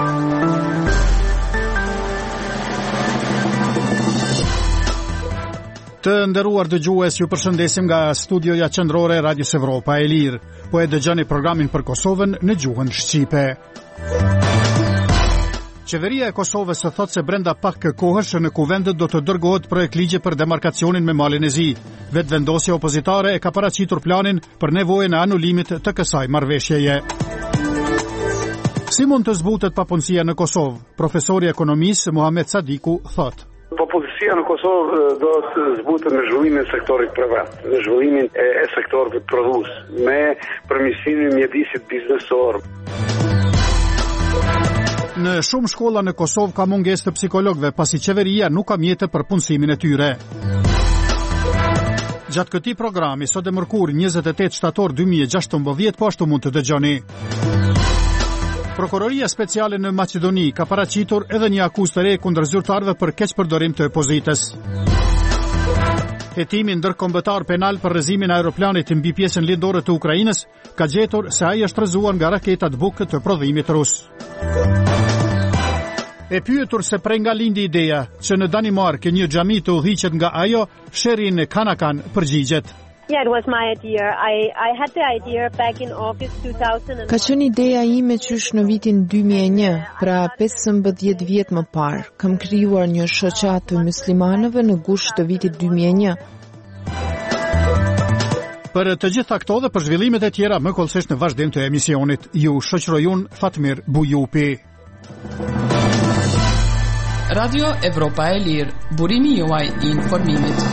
Të nderuar dëgjues, ju përshëndesim nga studioja qendrore e Radios Evropa e Lirë. Po e dëgjoni programin për Kosovën në gjuhën shqipe. Qeveria e Kosovës thot se brenda pak kohësh në kuvendët do të dërgohet projekt ligje për demarkacionin me malin e zi. Vetëvendosja opozitare e ka paraqitur planin për nevojën e anulimit të kësaj marrëveshjeje. Si mund të zbutet papunësia në Kosovë? Profesori ekonomisë Muhamet Sadiku thot: Papunësia në Kosovë do të zbutet me zhvillimin e sektorit privat, me zhvillimin e sektorit prodhues, me përmirësimin e mjedisit biznesor. Në shumë shkolla në Kosovë ka mungesë të psikologëve, pasi qeveria nuk ka mjete për punësimin e tyre. Gjatë këtij programi, sot e mërkur 28 shtator 2016, po ashtu mund të dëgjoni. Prokuroria speciale në Maqedoni ka paraqitur edhe një akuzë të re kundër zyrtarëve për keqpërdorim të opozitës. Hetimi ndërkombëtar penal për rrezimin e aeroplanit mbi pjesën lindore të Ukrainës ka gjetur se ai është rrezuar nga raketat Buk të prodhimit rus. E pyetur se prej nga lindi ideja që në Danimarkë një xhami të udhëhiqet nga ajo, Sherin Kanakan përgjigjet: Yeah, it was my idea. I had the idea back in August 2000. Ka qenë ideja ime qysh në vitin 2001, pra 15 vjet më parë. Kam krijuar një shoqat të muslimanëve në gusht të vitit 2001. Për të gjitha këto dhe për zhvillimet e tjera më kollësisht në vazhdim të emisionit, ju shoqëroj unë Fatmir Bujupi. Radio Evropa e Lirë, burimi juaj I informimit.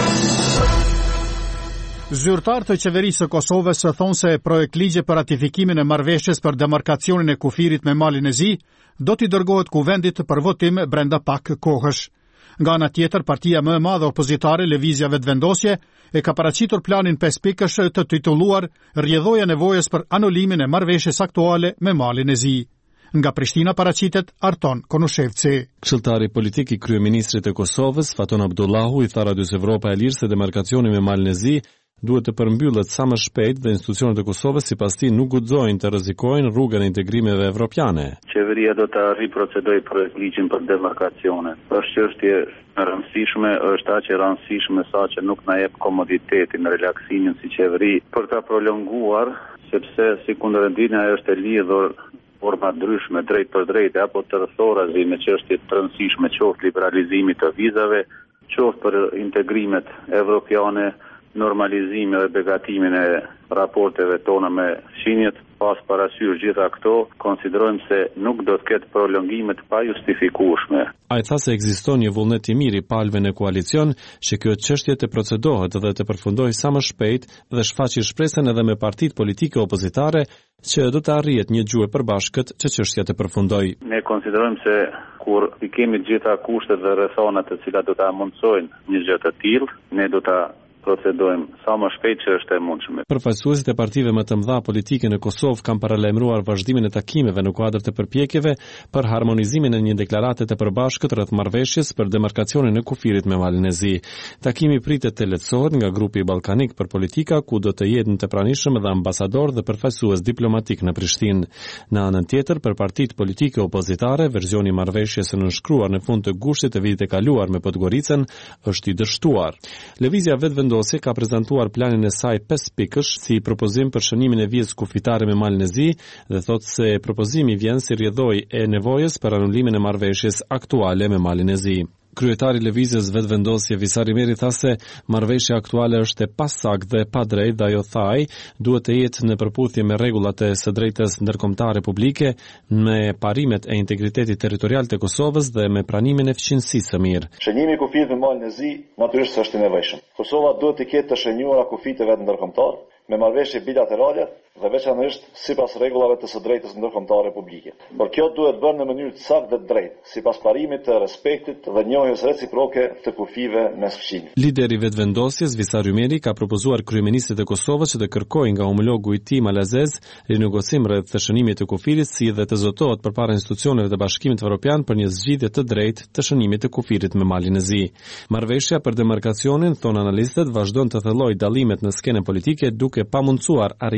Zyrtar të qeverisë së Kosovës thonë se projekt ligje për ratifikimin e marrëveshjes për demarkacionin e kufirit me malin e zi do t'i dërgohet kuvendit për votim brenda pak kohësh. Nga ana tjetër, partia më e madhe opozitare, Lëvizja Vetëvendosje, e ka paraqitur planin 5 pikësh të titulluar Rrjedhoja nevojës për anulimin e marrëveshjes aktuale me malin e zi. Nga Prishtina paraqitet Arton Konushevci. Këshilltari politik I kryeministrit të Kosovës, Faton Abdullahu, I tha Radios Evropa e Lirë se demarkacioni me malin e zi duhet të përmbyllet sa më shpejt dhe institucionet e Kosovës sipas tij nuk guxojnë të rrezikojnë rrugën e integrimeve evropiane. Qeveria do të riprocedojë projekt ligjin për demarkacionin. Është çështje e rëndësishme, është aq e rëndësishme sa që nuk na jep komoditetin, relaksimin si qeveri për ta prolonguar, sepse sikundërndjen ajo është e lidhur forma ndryshme drejt për drejt apo të rrethorazi me çështje të rëndësishme, qoftë liberalizimit të vizave, qoftë për integrimet evropiane, normalizimin dhe begatimin e raporteve tona me Fshinjet. Pas parasysh gjitha këto, konsiderojmë se nuk do të ketë prolongime të pajustifikueshme. Ai tha se ekziston një vullnet I mirë I palëve në koalicion që kjo çështje të procedohet dhe të përfundojë sa më shpejt dhe shfaqi shpresën edhe me partitë politike opozitare që do të arrihet një gjuhë përbashkët që çështja të përfundojë. Ne konsiderojmë se kur I kemi të gjitha kushtet dhe rrethonat të cilat do ta mundsojnë një gjë të tillë, ne do ta procedojmë sa më shpejt që është e mundshme. Përfaqësuesit e partive më të mëdha politike në Kosovë kanë paralajmëruar vazhdimin e takimeve në kuadër të përpjekjeve për harmonizimin e një deklarate të përbashkët rreth marrëveshjes për demarkacionin e kufirit me malin e zi. Takimi pritet të lehtësohet nga grupi ballkanik për politika, ku do të jetë në të pranishëm edhe ambasador dhe përfaqësues diplomatik në Prishtinë. Në anën tjetër, për partitë politike opozitare, versioni I marrëveshjes së nënshkruar në fund të gushtit të vitit të kaluar me Podgoricën është I dështuar. Lëvizja Vetëvendosje ka prezantuar planin e saj 5 pikësh si propozim për shënimin e vizës kufitare me malin e zi dhe thotë se propozimi vjen si rrjedhojë e nevojës për anulimin e marrëveshjes aktuale me malin e zi. Kryetari I Lëvizjes Vetëvendosje Visari Meri tha se marrëveshja aktuale është e pasaktë dhe pa drejtë dhe ajo thaj duhet të jetë në përputhje me rregullat e së drejtës ndërkombëtare publike, me parimet e integritetit territorial të Kosovës dhe me pranimin e fqinjësisë së mirë. Shënimi I kufit me malin e zi natyrisht është I nevojshëm. Kosova duhet të ketë të shënjuara kufit e vet ndërkombëtar me marrëveshje bilaterale dhe veçanërisht sipas rregullave të së drejtës ndërkombëtare publike. Por kjo duhet bërë në mënyrë të saktë dhe të drejtë, sipas parimit të respektit dhe njohjes reciproke të kufive mes fqinjve. Lideri I Vetëvendosjes Visari Meri ka propozuar kryeministrit të Kosovës që të kërkojë nga homologu I tij malazez rinegocim rreth të shënimit të kufirit si dhe të zotohet përpara institucioneve të Bashkimit Evropian për një zgjidhje të drejtë të shënimit të kufirit me malin e zi. Marrëveshja për demarkacionin, thon analistët, vazhdon të thellojë dallimet në skenën politike duke pamundsuar arritjen e një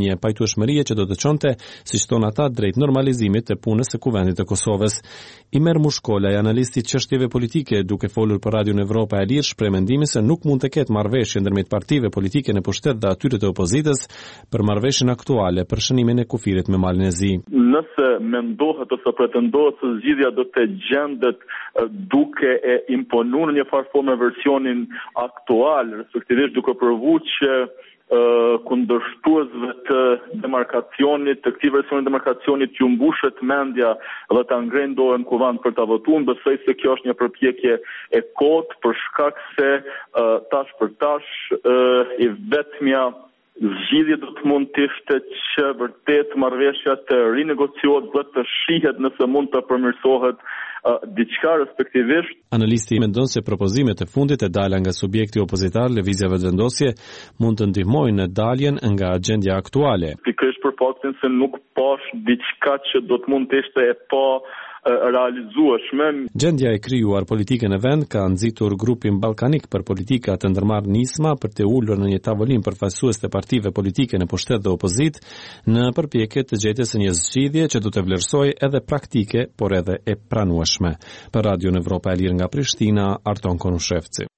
një pajtueshmërie që do të çonte, siç thon ata, drejt normalizimit të punës së Kuvendit të Kosovës. Imer Mushkolaj, analisti i çështjeve politike, duke folur për Radion Evropa e Lirë, shpreh mendimin se nuk mund të ketë marrëveshje ndërmjet partive politike në pushtet dhe atyre të opozitës për marrëveshjen aktuale për shënimin e kufirit me malin e zi. Nëse mendohet ose pretendohet se zgjidhja do të gjendet duke e imponuar në një farë formë versionin aktual, respektivisht duke provuar që kundërshtuesve të demarkacionit, të këtij versioni demarkacionit ju mbushet mendja dhe ta ngrenë dorën kuvend për ta votuar, besoj se kjo është një përpjekje e kotë për shkak se tash për tash i vetmja zgjidhje do të mund të ishte që vërtet marrëveshja të rinegociohet dhe të shihet nëse mund të përmirësohet diçka respektivisht. Analisti mendon se propozimet e fundit e dala nga subjekti opozitar lëvizjeve vendosje mund të ndihmojnë në daljen nga agjendja aktuale. Pikërisht për faktin se nuk pash diçka që do të mund të ishte e pa realizueshme. Gjendja e krijuar politike në vend ka nxitur grupin ballkanik për politika të ndërmarrë nisma për të ulur në një tavolinë përfaqësues të partive politike në pushtet dhe opozit në përpjekje të gjetjes së një zgjidhje që do të vlerësojë edhe praktike, por edhe e pranueshme. Për Radion Evropa e Lirë nga Prishtina, Arton Konushevci.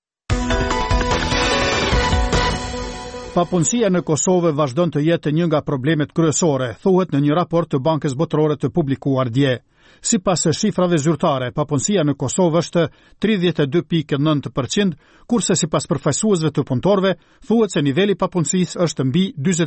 Papunësia në Kosovë vazhdon të jetë një nga problemet kryesore, thuhet në një raport të Bankës Botërore të publikuar dje. Sipas shifrave zyrtare, papunësia në Kosovë është 32.9%, kurse sipas përfaqësuesve të punëtorëve, thuhet se niveli i papunësisë është mbi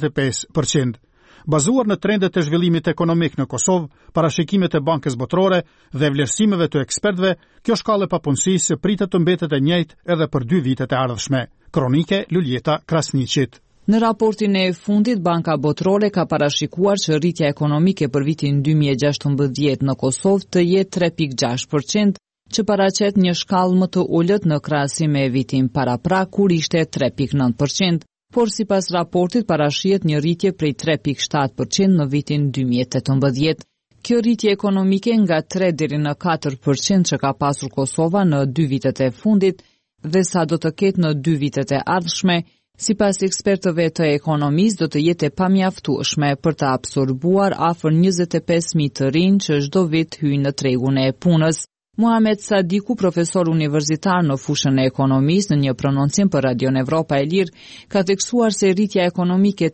45%. Bazuar në trendet e zhvillimit ekonomik në Kosovë, parashikimet e Bankës Botërore dhe vlerësimeve të ekspertëve, kjo shkallë e papunësisë pritet të mbetet e njëjtë edhe për 2 vitet e ardhshme. Kronike Luljeta Krasniqit. Në raportin e fundit, Banka Botërore ka parashikuar që rritja ekonomike për vitin 2016 në Kosovë të jetë 3.6%, që paraqet një shkallë më të ulët në krahasim me vitin paraprak kur ishte 3.9%, por sipas raportit parashihet një rritje prej 3.7% në vitin 2018. Kjo rritje ekonomike nga 3 deri në 4% që ka pasur Kosova në 2 vitet e fundit dhe sa do të ketë në 2 vitet e ardhshme, sipas ekspertëve të ekonomisë do të jetë e pamjaftueshme për të absorbuar afër 25.000 të rinj që çdo vit hyjnë në tregun e punës. Muhamet Sadiku, profesor universitar në fushën e ekonomisë, në një prononcim për Radion Evropa e Lirë, ka theksuar se rritja ekonomike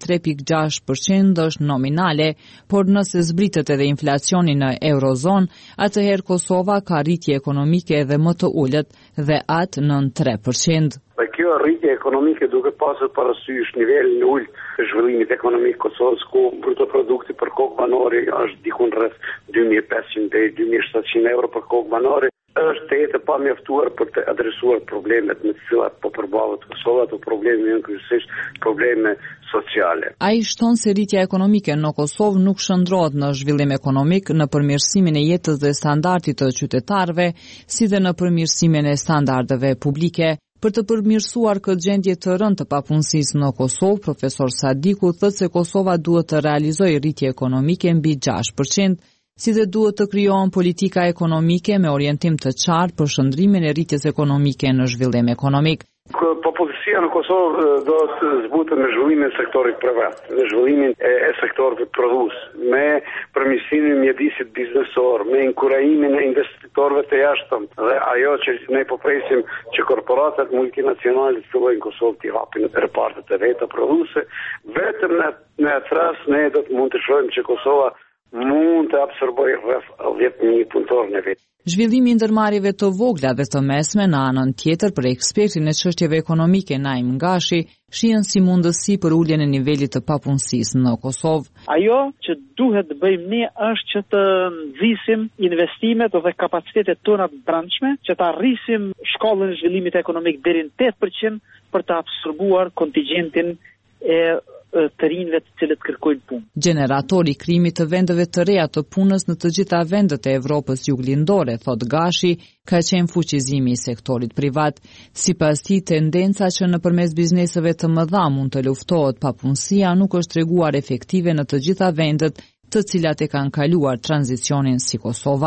3.6% është nominale, por nëse zbritet edhe inflacioni në eurozonë, atëherë Kosova ka rritje ekonomike edhe më të ulët dhe atë nën 3%. Kjo rritje ekonomike duke pasur parasysh nivelin e ulët të zhvillimit ekonomik Kosovës, ku brutoprodukti për kokë banore është dikun rreth 2.500 deri 2.700 euro për kokë banore, është të jetë pa mjaftuar për të adresuar problemet me të cilat po përballet Kosova, ato probleme janë kryesisht probleme sociale. Ai shton se rritja ekonomike në Kosovë nuk shndrohet në zhvillim ekonomik, në përmirësimin e jetës dhe standardit të qytetarëve, si dhe në përmirësimin e standardeve publike. Për të përmirësuar këtë gjendje të rëndë të papunësisë në Kosovë, profesor Sadiku thotë se Kosova duhet të realizojë rritje ekonomike mbi 6%, si dhe duhet të krijohen politika ekonomike me orientim të qartë për shndrimin e rritjes ekonomike në zhvillim ekonomik. Papunësia në Kosovë do të zbutet me zhvillimin e sektorit privat, me zhvillimin e sektorit prodhues, me përmirësimin e mjedisit biznesor, me inkurajimin e investitorëve të jashtëm dhe ajo që ne po presim që korporatat multinacionale të fillojnë Kosovë të hapin repartet e veta prodhuese, vetëm në atë rast ne do të mund të shohim që Kosova mund të absorbojë rreth 10.000 punëtorë në vit. Zhvillimi i ndërmarrjeve të vogla dhe të mesme në anën tjetër për ekspertin e çështjeve ekonomike Naim Gashi shihen si mundësi për uljen e nivelit të papunësisë në Kosovë. Ajo që duhet të bëjmë ne është që të nxisim investimet dhe kapacitetet tona të brendshme, që të arrisim shkallën e zhvillimit ekonomik deri në 8% për të absorbuar kontingjentin e të rinjve të cilët kërkojnë punë. Gjeneratori i krijimit të vendeve të reja të punës në të gjitha vendet e Evropës juglindore, thot Gashi, ka qenë fuqizimi i sektorit privat. Sipas tij, tendenca që nëpërmes bizneseve të mëdha mund të luftohet papunësia nuk është treguar efektive në të gjitha vendet të cilat e kanë kaluar tranzicionin si Kosova.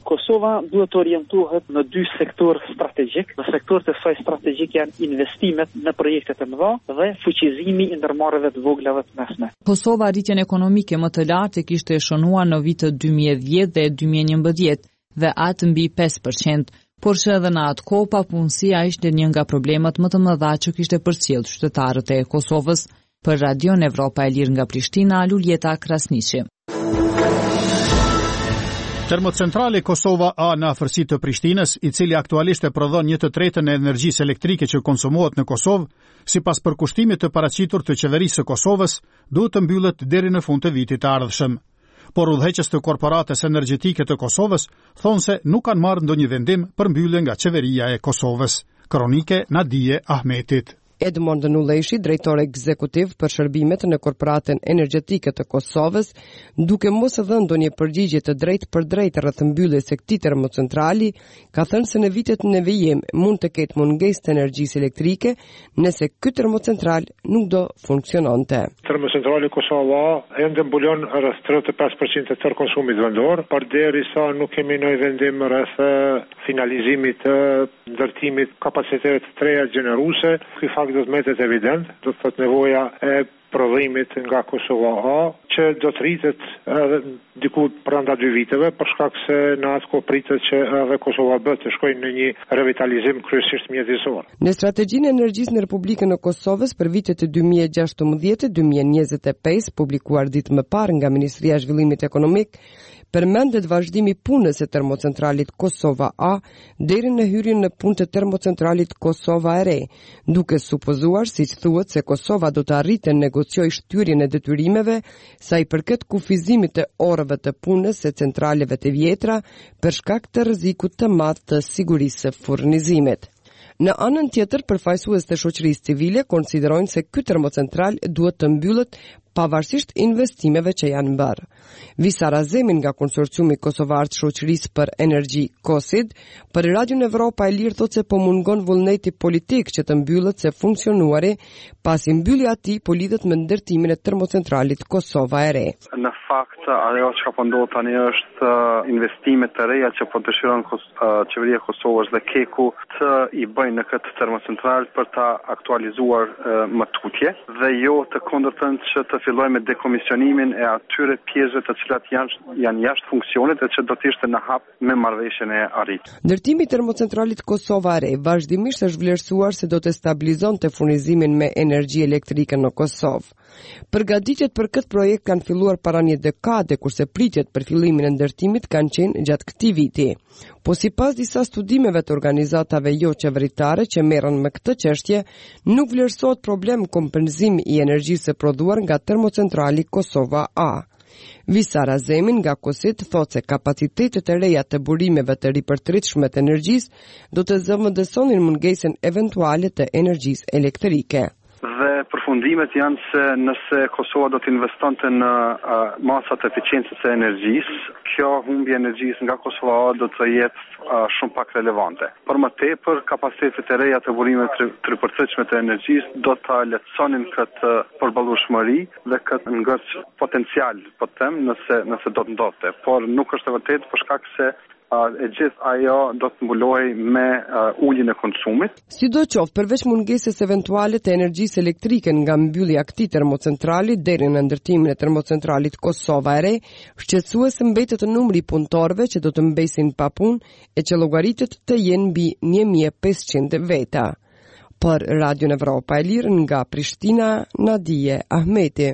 Kosova duhet të orientohet në dy sektor strategjik. Në sektorët e saj strategjik janë investimet në projekte të mëdha dhe fuqizimi i ndërmarrjeve të vogla dhe të mesme. Kosova rritjen ekonomike më të lartë e kishte shënuar në vitet 2010 dhe 2011 dhe atë mbi 5%, por që edhe në atë kohë papunësia ishte një nga problemet më të mëdha që kishte përcjellë qytetarët e Kosovës. Për Radion Evropa e Lirë nga Prishtina, Luljeta Krasniqi. Termocentrali Kosova A në afërsi të Prishtinës, i cili aktualisht e prodhon 1/3 e energjisë elektrike që konsumohet në Kosovë, sipas përkushtimit të paraqitur të qeverisë së Kosovës, duhet të mbyllet deri në fund të vitit të ardhshëm. Por udhëheqës të korporatës energjetike të Kosovës thonë se nuk kanë marrë ndonjë vendim për mbyllje nga qeveria e Kosovës. Kronike Nadije Ahmetit. Edmond Nuleshi, drejtor ekzekutiv për shërbimet në Korporatën Energjetike të Kosovës, duke mos e dhënë ndonjë përgjigje të drejtë për drejtë rreth mbylljes së këtij termocentrali, ka thënë se në vitet në vijim mund të ketë mungesë të energjisë elektrike nëse ky termocentral nuk do funksiononte. Termocentrali Kosova ende mbulon rreth 35% të tërë konsumit vendor, përderisa nuk kemi ndonjë vendim rreth finalizimit të ndërtimit kapacitetet të treja gjeneruese. Ky fakt do të mbetet evident, do të thotë nevoja e prodhimit nga Kosova A, që do të rritet edhe diku brenda 2 viteve, për shkak se në atë kohë pritet që edhe Kosova B të shkojnë në një revitalizim kryesisht mjedisor. Në strategjinë e energjisë në Republikën e Kosovës për vitet e 2016-2025, publikuar ditë më parë nga Ministria e Zhvillimit Ekonomik, përmendet vazhdimi punës e termocentralit Kosova A deri në hyrjen në punë të termocentralit Kosova e Re, duke supozuar, siç thuhet, se Kosova do të arrijë të negociojë shtyrjen e detyrimeve sa i përket kufizimit të orëve të punës së centraleve të vjetra për shkak të rrezikut të madh të sigurisë së furnizimit. Në anën tjetër, përfaqësues të shoqërisë civile konsiderojnë se ky termocentral duhet të mbyllet pavarësisht investimeve që janë bërë. Visa Razemin nga konsorciumi kosovar të shoqërisë për energji KOSID, për Radion Evropa e Lirë thotë se po mungon vullneti politik që të mbyllet se funksionuari, pasi mbyllja e tij po lidhet me ndërtimin e termocentralit Kosova e Re. Në fakt, ajo që po ndodh tani është investimet të reja që po dëshiron qeveria e Kosovës dhe Keku të i bëjnë në këtë termocentral për ta aktualizuar më tutje dhe jo të kundërtën që të filloj me dekomisionimin e atyre pjesëve të cilat janë jashtë funksionit dhe që do të ishte në hap me marrëveshjen e arritjes. Ndërtimi i termocentralit Kosova e Re vazhdimisht është vlerësuar se do të stabilizonte furnizimin me energji elektrike në Kosovë. Përgatitjet për këtë projekt kanë filluar para një dekade, kurse pritjet për fillimin e ndërtimit kanë qenë gjatë këtij viti. Po sipas disa studimeve të organizatave jo qeveritare që merren me këtë çështje, nuk vlerësohet problem kompenzimi i energjisë së prodhuar nga termocentrali Kosova A. Visa Razemin nga KOSID thotë se kapacitetet e reja të burimeve të ripërtritshme të energjisë do të zëvendësonin mungesën eventuale të energjisë elektrike. Dhe përfundimet janë se nëse Kosova do të investonte në masat e eficiencës së energjisë, kjo humbje energjisë nga Kosova A do të jetë shumë pak relevante. Por më tepër, kapacitetet e reja të burimeve të ripërtritshme të energjisë do të lehtësonin këtë përballueshmëri dhe këtë ngërç potencial, po them, nëse do të ndodhte. Por nuk është e vërtetë për shkak se e gjithë ajo do të mbulohej me uljen e konsumit. Sidoqoftë, përveç mungesës eventuale të energjisë elektrike nga mbyllja e këtij termocentrali deri në ndërtimin e termocentralit Kosova e Re, shqetësues mbetet numri i punëtorëve që do të mbesin pa punë e që llogaritet të jenë mbi 1500 veta. Për Radion Evropa e Lirë nga Prishtina, Nadije Ahmeti.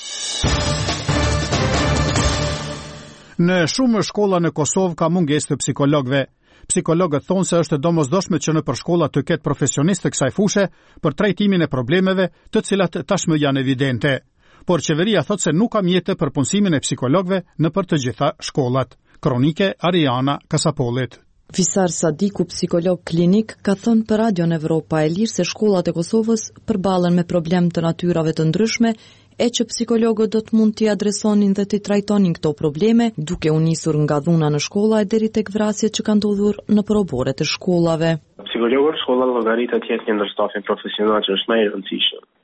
Në shumë shkolla në Kosovë ka mungesë të psikologëve. Psikologët thonë se është domosdoshme që në për shkolla të ketë profesionistë të kësaj fushë për trajtimin e problemeve të cilat tashmë janë evidente. Por qeveria thotë se nuk ka mjete për punësimin e psikologëve në për të gjitha shkollat. Kronike Ariana Kasapolit. Visar Sadiku, psikolog klinik, ka thënë për Radion Evropa e Lirë se shkollat e Kosovës përballen me problem të natyrave të ndryshme, e që psikologët do të mund t'i adresonin dhe t'i trajtonin këto probleme, duke u nisur nga dhuna në shkolla e deri tek vrasjet që kanë ndodhur në proboret e shkollave. Psikologët shkolla llogaritet jetë një ndër stafin profesional që është më i rëndësishëm.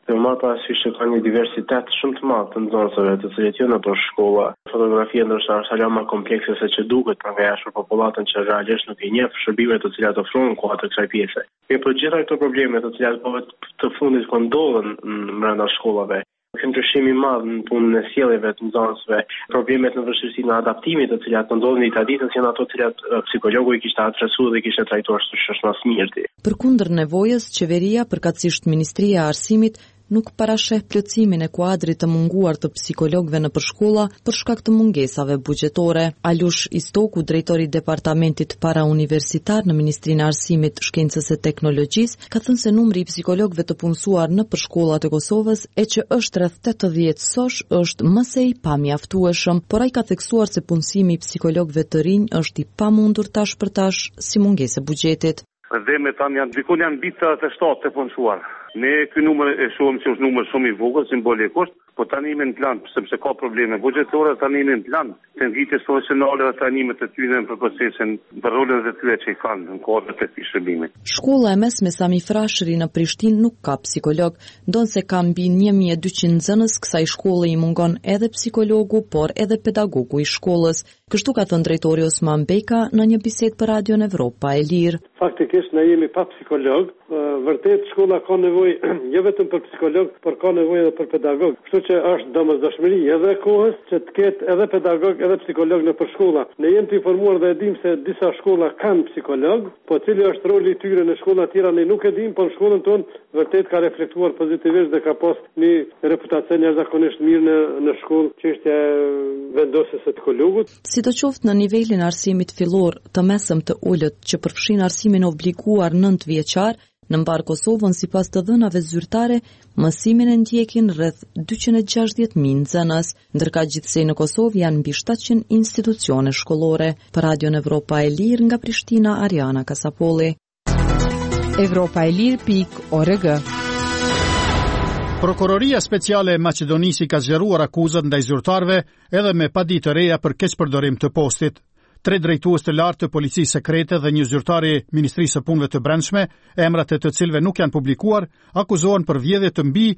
Dhe marrë parasysh që ka një diversitet shumë të madh të nxënësve të cilët janë ato shkolla. Fotografia ndoshta është aq më komplekse se që duket për nga jashtë për popullatën që realisht nuk e njeh shërbimet të cilat ofrohen kuadër kësaj pjese. Për gjitha këto probleme të cilat të fundit po ndodhen brenda shkollave, ka ndryshim i madh në punën e sjelljeve të nxënësve, problemet në vështirësinë e adaptimit të cilat ndodhin në traditës janë ato të cilat psikologu i kishte adresuar dhe kishte trajtuar së shmasmirti. Përkundër nevojës, qeveria, përkatësisht Ministria e Arsimit, nuk parasheh plotësimin e kuadrit të munguar të psikologëve në përshkolla për shkak të mungesave buxhetore. Alush Istoku, drejtori i departamentit parauniversitar në Ministrinë e Arsimit, Shkencës e Teknologjisë, ka thënë se numri i psikologëve të punësuar në përshkollat e Kosovës e që është rreth 80 sosh është më së i pamjaftueshëm, por ai ka theksuar se punësimi i psikologëve të rinj është i pamundur tash për tash si mungesë e buxhetit. Dhe me tanë janë bitë të 7 të punësuar. Ne ky numër e shohim se është numër shumë i vogël, simbolikisht, po tani jemi në plan sepse ka probleme buxhetore, tani jemi në plan tenditës profesionale dhe tanimet të tyre për procesin, për rolën e tyre që i kanë në kuadër të këtij shërbimi. Shkolla e mesme Sami Frashëri në Prishtinë nuk ka psikolog, ndonse ka mbi 1200 nxënës, kësaj shkolle i mungon edhe psikologu, por edhe pedagogu i shkollës. Kështu ka thënë drejtori Osman Beka në një bisedë për Radion Evropa e Lirë. Faktikisht ne jemi pa psikolog, vërtet shkolla ka nevojë jo vetëm për psikolog, por ka nevojë edhe për pedagog. Kështu që është domosdoshmëri edhe kohës që të ketë edhe pedagog edhe psikolog në përshkolla. Ne jemi të informuar dhe e dim se disa shkolla kanë psikolog, po cili është roli i tyre në shkolla të tjera ne nuk e dim, por shkollën tonë vërtet ka reflektuar pozitivisht dhe ka pas një reputacion jashtëzakonisht mirë në shkollë, çështja e vendosjes së psikologut. Sidoqoftë në nivelin e arsimit fillor të mesëm të ulët që përfshin arsimin obliguar 9 vjeçar, në mbar Kosovën sipas të dhënave zyrtare, mësimin e ndjekin rreth 260.000 nxënës, ndërka gjithsej në Kosovë janë mbi 700 institucione shkollore. Për Radion Evropa e Lirë nga Prishtina, Ariana Kasapolli. Evropaelir.org. Prokuroria Speciale e Maqedonisë ka zgjeruar akuzat ndaj zyrtarëve edhe me paditë të reja për keqpërdorim të postit. 3 drejtues të lartë të policisë sekrete dhe një zyrtar i Ministrisë së Punëve të Brendshme, emrat e të cilëve nuk janë publikuar, akuzohen për vjedhje të mbi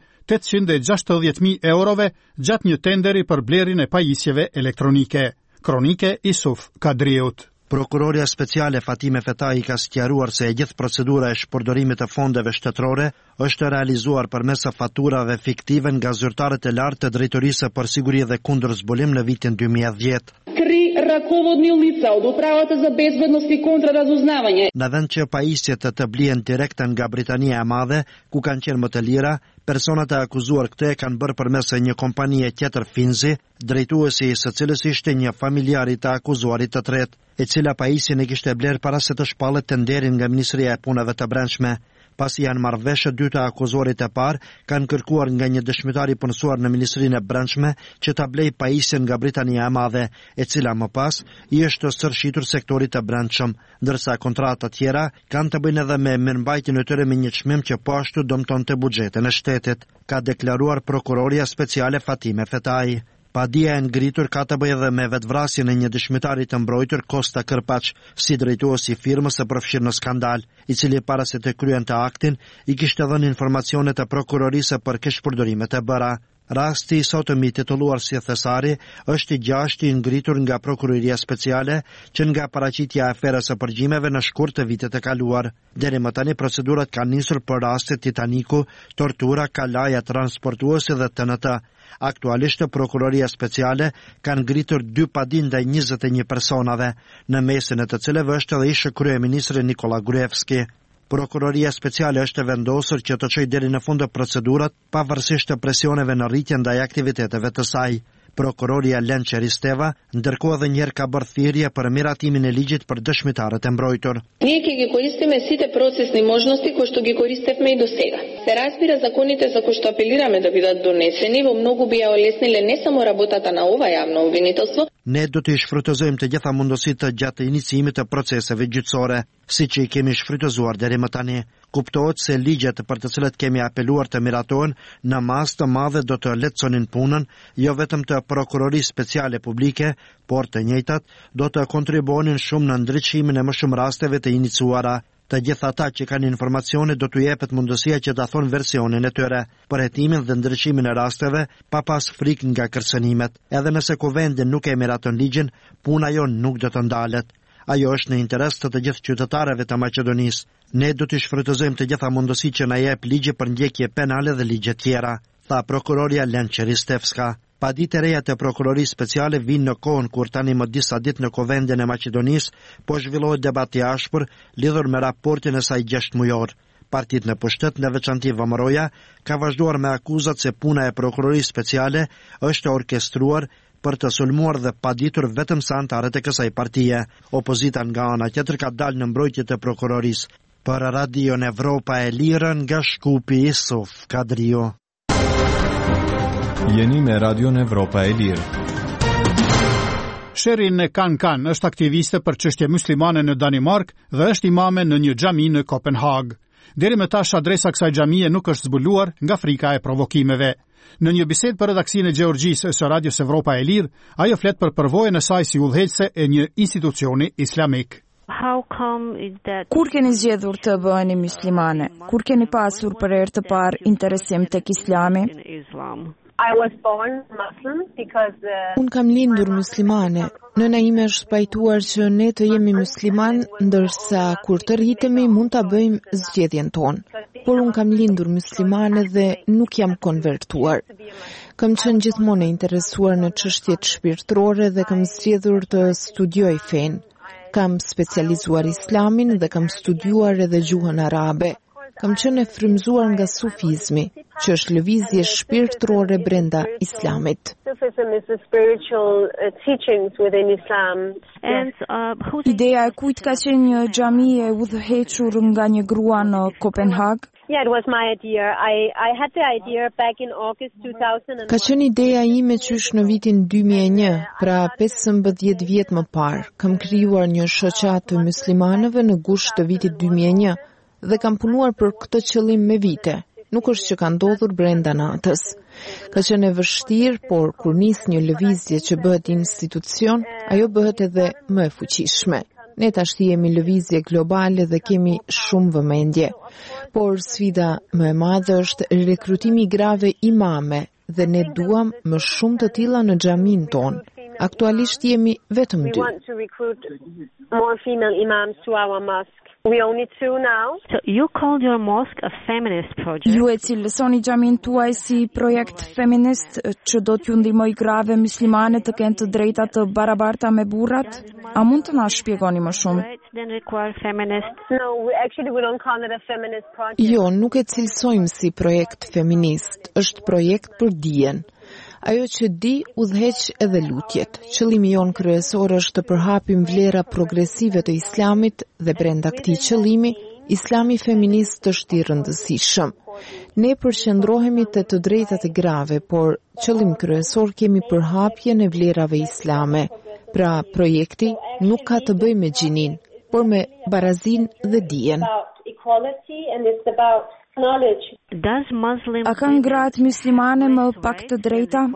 860.000 eurove gjatë një tenderi për blerjen e pajisjeve elektronike. Kronike Isuf Kadriut. Prokuroria Speciale Fatime Fetai ka sqaruar se e gjithë procedura e shpërdorimit të fondeve shtetërore është realizuar përmes faturave fiktive nga zyrtarët e lartë të Drejtorisë për Siguri dhe Kundër Zbulim në vitin 2010. 3 rakovodni lica od Upravата за безбедност и контраразузнавање. Në vend që pajisjet të blihen direkt nga Britania e Madhe, ku kanë qenë më të lira, personat e akuzuar këtë e kanë bërë përmes një kompanie tjetër Finzi, drejtuesi së cilës ishte një familjar i të akuzuarit të tretë, e cila pajisjen e kishte bler para se të shpallet tenderin nga Ministria e Punëve të Brendshme. Pasi janë marrë vesh dy të akuzuarit e parë, kanë kërkuar nga një dëshmitar i punësuar në Ministrinë e Brendshme që ta blej pajisjen nga Britania e Madhe, e cila më pas i është sërshitur sektorit të brendshëm, ndërsa kontrata tjera kanë të bëjnë edhe me mirëmbajtjen e tyre me një çmim që po ashtu dëmtonte buxhetin e shtetit, ka deklaruar Prokuroria Speciale Fatime Fetai. Padia e ngritur ka të bëjë edhe me vetvrasjen e një dëshmitari të mbrojtur Kosta Kërpaç, si drejtuesi i firmës së përfshirë në skandal, i cili para se të kryente aktin i kishte dhënë informacione të prokurorisë për keqpërdorimet e bëra. Rasti i sotëm i titulluar si Thesari është i gjashti i ngritur nga Prokuroria Speciale që nga paraqitja e aferës së përgjimeve në shkurt të vitet e kaluar. Deri më tani procedurat kanë nisur për rastet Titaniku, tortura, kalaja transportuese dhe TNT. Aktualisht Prokuroria Speciale kanë ngritur 2 padi ndaj 21 personave, në mesin e të cilëve është edhe ish kryeministri Nikola Gruevski. Prokuroria Speciale është vendosur që të çojë deri në fund procedurat pavarësisht të presioneve në rritje ndaj aktiviteteve të saj. Prokuroria Lençer Risteva ndërkohë edhe njëherë ka bërë thirrje për miratimin e ligjit për dëshmitarët e mbrojtur. Ние ќе ги користиме сите процесни можности кои што ги користевме и досега. Се разбира законите за кои што апелираме да бидат донесени во многу би ја олесниле не само работата на ова јавно обвинителство. Ne do të shfrytëzojmë të gjitha mundësitë gjatë iniciimit të proceseve gjyqësore, siç i kemi shfrytëzuar deri më tani. Kuptohet se ligjet për të cilat kemi apeluar të miratohen në masë të madhe do të lehtësonin punën, jo vetëm të Prokurorisë Speciale Publike, por të njëjtat do të kontribuonin shumë në ndriçimin e më shumë rasteve të iniciuara. Të gjithë ata që kanë informacione do t'u jepet mundësia që ta thonë versionin e tyre për hetimin dhe ndryshimin e rasteve pa pas frikë nga kërcënimet. Edhe nëse kuvendi nuk e miraton ligjin, puna jon nuk do të ndalet. Ajo është në interes të gjithë qytetarëve të Maqedonisë. Ne do të shfrytëzojmë të gjitha mundësi që na jep ligji për ndjekje penale dhe ligje tjera, tha prokuroria Lençe Ristevska. Paditë e reja të prokurorisë speciale vinë në kohën kur tani më disa ditë në Kuvendin e Maqedonisë po zhvillohet debati i ashpër lidhur me raportin e saj 6 mujor. Partitë në pushtet, në veçanti Vëmëroja, ka vazhduar me akuzat se puna e prokurorisë speciale është orkestruar për të sulmuar dhe paditur vetëm sa anëtarët e kësaj partie. Opozita nga ana tjetër ka dalë në mbrojtje të prokurorisë. Për Radion Evropa e Lirë nga Shkupi Isuf Kadrio. Jeni me Radion Evropa e Lirë. Sherin Kan është aktiviste për çështje muslimane në Danimark dhe është imame në një xhami në Kopenhag. Deri më tash adresa kësaj xhamie nuk është zbuluar nga frika e provokimeve. Në një bisedë për redaksinë e Gjeorgjisë së Radios Evropa e Lirë, ajo flet për përvojën e saj si udhëheqëse e një institucioni islamik. Kur keni zgjedhur të bëheni muslimane? Kur keni pasur për herë të parë interesim tek Islami? Unë kam lindur muslimane. Nëna ime është pajtuar që ne të jemi musliman, ndërsa kur të rritemi mund ta bëjmë zgjedhjen tonë. Por unë kam lindur muslimane dhe nuk jam konvertuar. Kam qenë gjithmonë e interesuar në çështjet shpirtërore dhe kam zgjedhur të studioj fen. Kam specializuar islamin dhe kam studiuar edhe gjuhën arabe. Kam qenë e frymzuar nga sufizmi, që është lëvizje shpirtërore brenda islamit. Ideja e kujt ka qenë një xhami e udhëhequr nga një grua në Kopenhag? Ka qenë ideja ime qysh në vitin 2001, pra 15 vjet më parë. Kam krijuar një shoqat të muslimanëve në gusht të vitit 2001 dhe kam punuar për këtë qëllim me vite. Nuk është që ka ndodhur brenda natës. Ka qenë e vështirë, por kur nis një lëvizje që bëhet institucion, ajo bëhet edhe më e fuqishme. Ne tash jemi lëvizje globale dhe kemi shumë vëmendje. Por sfida më e madhe është rekrutimi i grave imame dhe ne duam më shumë të tilla në xhamin ton. Aktualisht jemi vetëm 2. We only 2 now. So you called your mosque a feminist project. Ju e cilësoni xhamin tuaj si projekt feminist që do t'ju ndihmoj grave muslimane të kenë të drejta të barabarta me burrat? A mund të na shpjegoni më shumë? We don't call it a feminist project. Jo, nuk e cilësojmë si projekt feminist. Është projekt për dijen. Ajo që di udhëheq edhe lutjet. Qëllimi jon kryesor është të përhapim vlera progresive të islamit dhe brenda këtij qëllimi, islami feminist është i rëndësishëm. Ne përqendrohemi te të drejtat e grave, por qëllim kryesor kemi përhapjen e vlerave islame. Pra, projekti nuk ka të bëjë me gjinin, por me barazin dhe dijen. A kanë gratë muslimane më pak të drejta?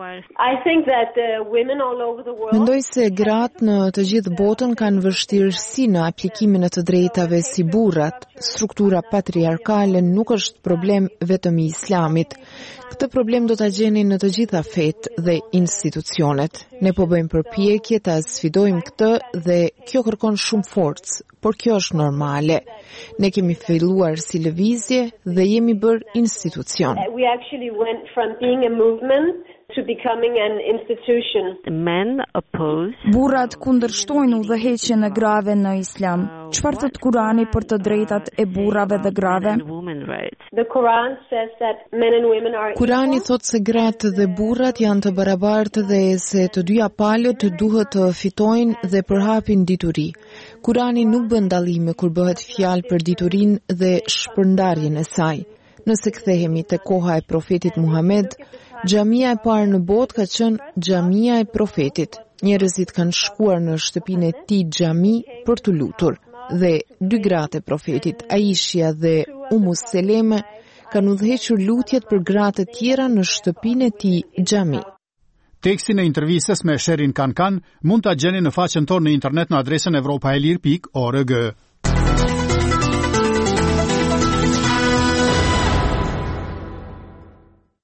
Mendoj se gratë në të gjithë botën kanë vështirësi në aplikimin e të drejtave si burrat. Struktura patriarkale nuk është problem vetëm i islamit. Këtë problem do ta gjeni në të gjitha fetë dhe institucionet. Ne po bëjmë përpjekje ta sfidojmë këtë dhe kjo kërkon shumë forcë, por kjo është normale. Ne kemi filluar si lëvizje dhe jemi bërë institucion. We actually went from being a movement to becoming an institution. The men oppose. Burrat kundërshtojnë udhëheqjen e grave në Islam. Çfarë thot Kurani për të drejtat e burrave dhe grave? The Quran says that men and women are Kurani thot se gratë dhe burrat janë të barabartë dhe se të dyja palët duhet të fitojnë dhe përhapin dituri. Kurani nuk bën dallime kur bëhet fjalë për diturinë dhe shpërndarjen e saj. Nëse kthehemi te koha e profetit Muhammed, xhamia e parë në botë ka qenë xhamia e profetit. Njerëzit kanë shkuar në shtëpinë e tij xhami për të lutur dhe 2 gratë e profetit, Aishja dhe Umu Seleme, kanë udhëhequr lutjet për gratë të tjera në shtëpinë e tij xhami. Tekstin e intervistës me Sherin Kan mund ta gjeni në faqen tonë në internet në adresën evropaelir.org.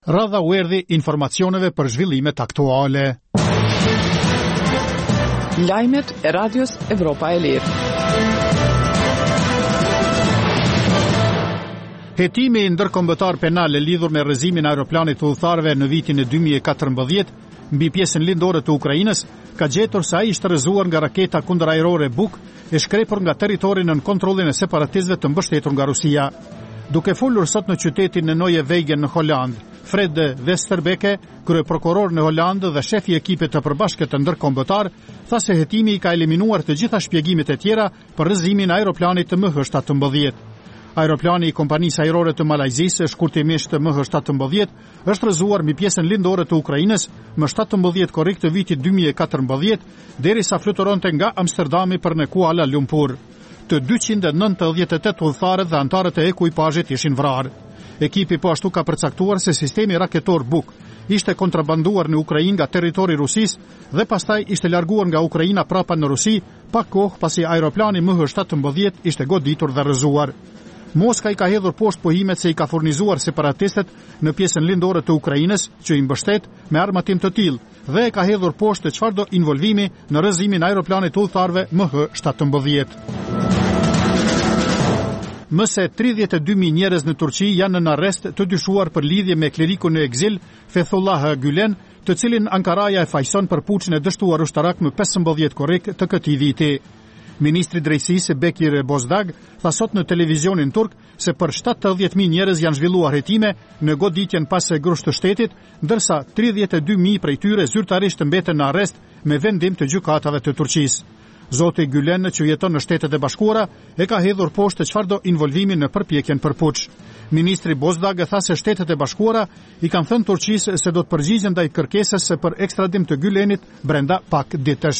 Radha u erdhi informacioneve për zhvillimet aktuale. Lajmet e Radios Evropa e Lirë. Hetimi ndërkombëtar penal e lidhur me rrëzimin e aeroplanit të udhëtarëve në vitin e 2014 mbi pjesën lindore të Ukrainës ka gjetur se ai ishte rrëzuar nga raketa kundërajrore Buk e shkrepur nga territori nën kontrollin e separatistëve të mbështetur nga Rusia. Duke folur sot në qytetin e Nijmegen në Holand, Fred Westerbeke, kryeprokuror në Holandë dhe shefi i ekipit të përbashkët të ndërkombëtar, tha se hetimi ka eliminuar të gjitha shpjegimet e tjera për rrëzimin e aeroplanit të MH17. Aeroplani i kompanisë ajrore të Malajzisë, shkurtimisht MH17, është rrëzuar mbi pjesën lindore të Ukrainës më 17 korrik të vitit 2014, derisa fluturonte nga Amsterdami për në Kuala Lumpur. Të 298 udhëtarët dhe anëtarët e ekuipazhit ishin vrarë. Ekipi po ashtu ka përcaktuar se sistemi raketor Buk ishte kontrabanduar në Ukrainë nga territori Rusisë dhe pastaj ishte larguar nga Ukraina prapa në Rusi, pa kohë pasi aeroplani MH17 ishte goditur dhe rrëzuar. Moska i ka hedhur poshtë pohimet se i ka furnizuar separatistët në pjesën lindore të Ukrainës që i mbështet me armatim të tillë dhe e ka hedhur poshtë çfarëdo involvimi në rrëzimin e aeroplanit të udhëtarëve MH17. Më se 32.000 njerëz në Turqi janë në arrest të dyshuar për lidhje me klerikun në ekzil Fethullah Gülen, të cilin Ankaraja e fajson për puçin e dështuar ushtarak më 15 korrik të këtij viti. Ministri drejtësisë Bekir Bozdag tha sot në televizionin turk se për 70.000 njerëz janë zhvilluar hetime në goditjen pas së grushtë të shtetit, ndërsa 32.000 prej tyre zyrtarisht mbeten në arrest me vendim të gjykatave të Turqisë. Zoti Gülen, që jeton në Shtetet e Bashkuara, e ka hedhur poshtë çfarëdo involvimi në përpjekjen për puç. Ministri Bozdag tha se Shtetet e Bashkuara i kanë thënë Turqisë se do të përgjigjen ndaj kërkesës për ekstradim të Gülenit brenda pak ditësh.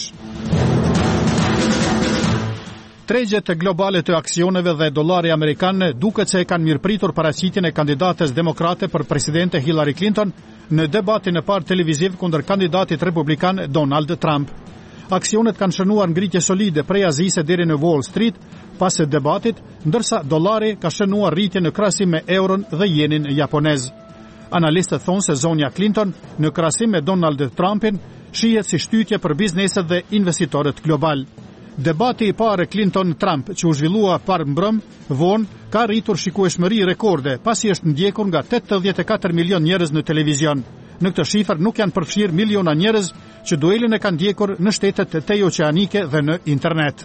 Tregjet globale të aksioneve dhe dollari amerikan duket se e kanë mirëpritur paraqitjen e kandidates demokrate për presidente Hillary Clinton në debatin e parë televiziv kundër kandidatit republikan Donald Trump. Aksionet kanë shënuar ngritje solide prej Azisë deri në Wall Street pas debatit, ndërsa dollari ka shënuar rritje në krahasim me euron dhe yenin japonez. Analistët thonë se zonja Clinton në krahasim me Donald Trumpin shihet si shtytje për bizneset dhe investitorët global. Debati i parë Clinton-Trump që u zhvillua parë mbrëm vonë ka rritur shikueshmëri rekorde pasi është ndjekur nga 84 milion njerëz në televizion. Në këtë shifër nuk janë përfshirë miliona njerëz që duelin e kanë ndjekur në shtetet tejoqeanike dhe në internet.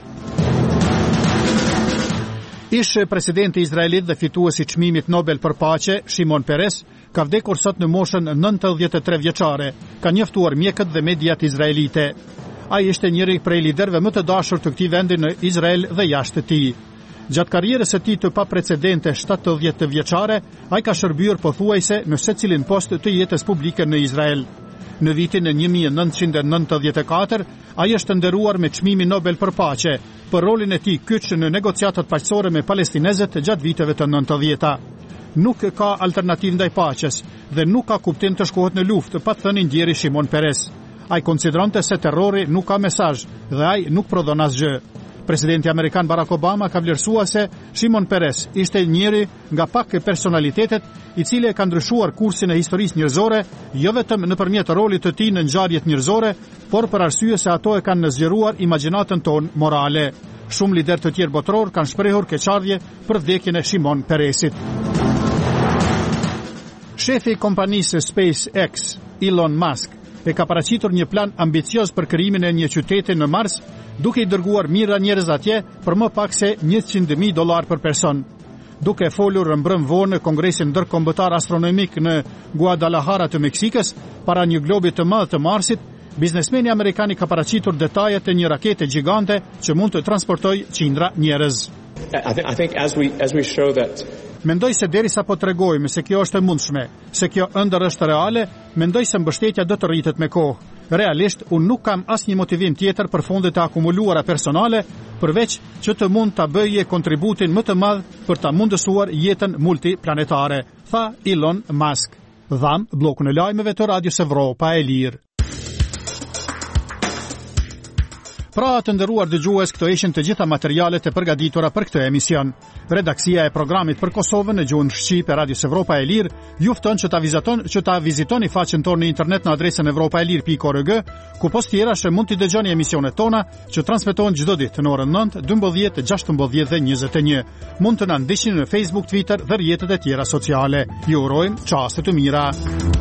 Ish presidenti i Izraelit dhe fituesi i çmimit Nobel për paqe, Shimon Peres, ka vdekur sot në moshën 93 vjeçare, ka njoftuar mjekët dhe mediat izraelite. Ai ishte njëri prej liderëve më të dashur të këtij vendi në Izrael dhe jashtë të tij. Gjatë karrierës së tij të paprecedente 70 vjeçare, ai ka shërbyer pothuajse në secilin post të jetës publike në Izrael. Në vitin 1994, ai është nderuar me çmimin Nobel për paqe për rolin e tij kyç në negociatat paqësore me palestinezët gjatë viteve të 90-ta. Nuk ka alternativë ndaj paqes dhe nuk ka kuptim të shkohet në luftë, pa thënë ndjeri Shimon Peres. Ai konsideronte se terrori nuk ka mesazh dhe ai nuk prodhon asgjë. Presidenti amerikan Barack Obama ka vlerësuar se Shimon Peres ishte njëri nga pak personalitetet i cili e ka ndryshuar kursin e historisë njerëzore, jo vetëm nëpërmjet rolit të tij në ngjarjet njerëzore, por për arsye se ato e kanë zgjeruar imagjinatën tonë morale. Shumë lider të tjerë botror kanë shprehur keqardhje për vdekjen e Shimon Peresit. Shefi i kompanisë SpaceX, Elon Musk, e ka paraqitur një plan ambicioz për krijimin e një qyteti në Mars, duke i dërguar mijëra njerëz atje për më pak se $100,000 për person. Duke folur mbrëm vonë në Kongresin Ndërkombëtar Astronomik në Guadalajara të Meksikës, para një globi të madh të Marsit, biznesmeni amerikan ka paraqitur detajet e një rakete gjigante që mund të transportojë qindra njerëz. I think as we show that Mendoj se derisa po tregojmë se kjo është e mundshme, se kjo ëndër është reale, mendoj se mbështetja do të rritet me kohë. Realisht, unë nuk kam asnjë motivim tjetër për fondet e akumuluara personale, përveç që të mund ta bëje kontributin më të madh për ta mundësuar jetën multiplanetare, tha Elon Musk. Dham bllokun e lajmeve të Radios Evropa e Lirë. Pra të nderuar dëgjues, këto ishin të gjitha materialet e përgatitura për këtë emision. Redaksia e programit për Kosovën në gjuhën shqip e Radios Evropa e Lirë ju fton që ta vizitoni faqen tonë në internet në adresën evropaelir.org, ku post tjera mund t'i dëgjoni emisionet tona që transmetohen çdo ditë në orën 9, 12, 16 dhe 21. Mund të na ndiqni në Facebook, Twitter dhe rrjetet e tjera sociale. Ju urojmë çaste të mira.